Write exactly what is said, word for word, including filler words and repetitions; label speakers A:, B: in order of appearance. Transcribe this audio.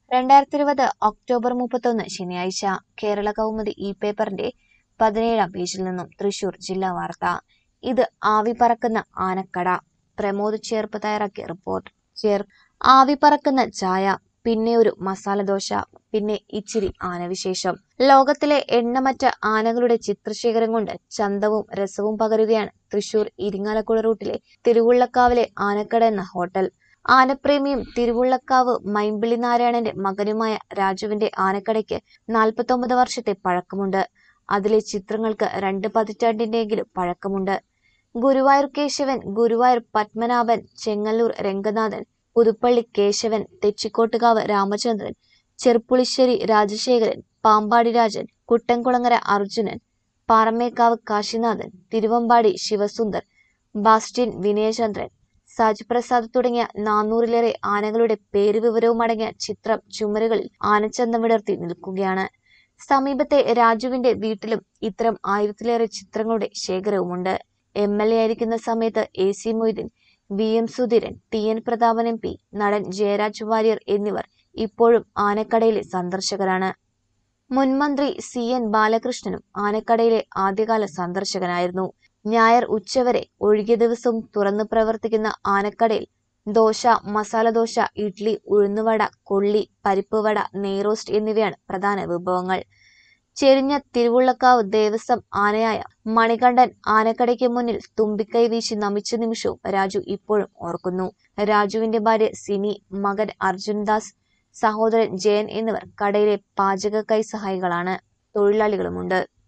A: രണ്ടായിരത്തി ഇരുപത് ഒക്ടോബർ മുപ്പത്തൊന്ന് ശനിയാഴ്ച കേരള കൗമുദി ഇ പേപ്പറിന്റെ പതിനേഴാം പേജിൽ നിന്നും തൃശൂർ ജില്ലാ വാർത്ത. ഇത് ആവി പറക്കുന്ന ആനക്കട. പ്രമോദ് ചേർപ്പ് തയ്യാറാക്കിയ റിപ്പോർട്ട്. ചേർ ആവി പറക്കുന്ന ചായ, പിന്നെ ഒരു മസാലദോശ, പിന്നെ ഇച്ചിരി ആനവിശേഷം. ലോകത്തിലെ എണ്ണമറ്റ ആനകളുടെ ചിത്രശേഖരം കൊണ്ട് ചന്തവും രസവും പകരുകയാണ് തൃശൂർ ഇരിങ്ങാലക്കുട റൂട്ടിലെ തിരുവുള്ളക്കാവിലെ ആനക്കട എന്ന ഹോട്ടൽ. ആനപ്രേമിയും തിരുവുള്ളക്കാവ് മൈമ്പിള്ളി നാരായണന്റെ മകനുമായ രാജുവിന്റെ ആനക്കടയ്ക്ക് നാൽപ്പത്തൊമ്പത് വർഷത്തെ പഴക്കമുണ്ട്. അതിലെ ചിത്രങ്ങൾക്ക് രണ്ട് പതിറ്റാണ്ടിന്റെയെങ്കിലും പഴക്കമുണ്ട്. ഗുരുവായൂർ കേശവൻ, ഗുരുവായൂർ പത്മനാഭൻ, ചെങ്ങന്നൂർ രംഗനാഥൻ, പുതുപ്പള്ളി കേശവൻ, തെച്ചിക്കോട്ടുകാവ് രാമചന്ദ്രൻ, ചെർപ്പുളിശ്ശേരി രാജശേഖരൻ, പാമ്പാടി രാജൻ, കുട്ടൻകുളങ്ങര അർജുനൻ, പാറമേക്കാവ് കാശിനാഥൻ, തിരുവമ്പാടി ശിവസുന്ദർ, ബാസ്റ്റിൻ വിനയചന്ദ്രൻ, സാജ് പ്രസാദ് തുടങ്ങിയ നാനൂറിലേറെ ആനകളുടെ പേര് വിവരവും അടങ്ങിയ ചിത്രം ചുമരുകളിൽ ആനച്ചന്തം വിടർത്തി നിൽക്കുകയാണ്. സമീപത്തെ രാജുവിന്റെ വീട്ടിലും ഇത്തരം ആയിരത്തിലേറെ ചിത്രങ്ങളുടെ ശേഖരവുമുണ്ട്. എം എൽ എ ആയിരിക്കുന്ന സമയത്ത് A C Moideen, V M Sudheeran, T N Prathapan M P, നടൻ ജയരാജ് വാര്യർ എന്നിവർ ഇപ്പോഴും ആനക്കടയിലെ സന്ദർശകരാണ്. മുൻമന്ത്രി സി എൻ ബാലകൃഷ്ണനും ആനക്കടയിലെ ആദ്യകാല സന്ദർശകനായിരുന്നു. ഞായർ ഉച്ചവരെ ഒഴികെ ദിവസവും തുറന്നു പ്രവർത്തിക്കുന്ന ആനക്കടയിൽ ദോശ, മസാലദോശ, ഇഡ്ലി, ഉഴുന്നുവട, കൊള്ളി, പരിപ്പുവട, നെയ്റോസ്റ്റ് എന്നിവയാണ് പ്രധാന വിഭവങ്ങൾ. ചെരിഞ്ഞ തിരുവുള്ളക്കാവ് ദേവസ്വം ആനയായ മണികണ്ഠൻ ആനക്കടയ്ക്ക് മുന്നിൽ തുമ്പിക്കൈ വീശി നമിച്ച നിമിഷവും രാജു ഇപ്പോഴും ഓർക്കുന്നു. രാജുവിന്റെ ഭാര്യ സിനി, മകൻ അർജുൻ ദാസ്, സഹോദരൻ ജയൻ എന്നിവർ കടയിലെ പാചക കൈ സഹായികളാണ്. തൊഴിലാളികളുമുണ്ട്.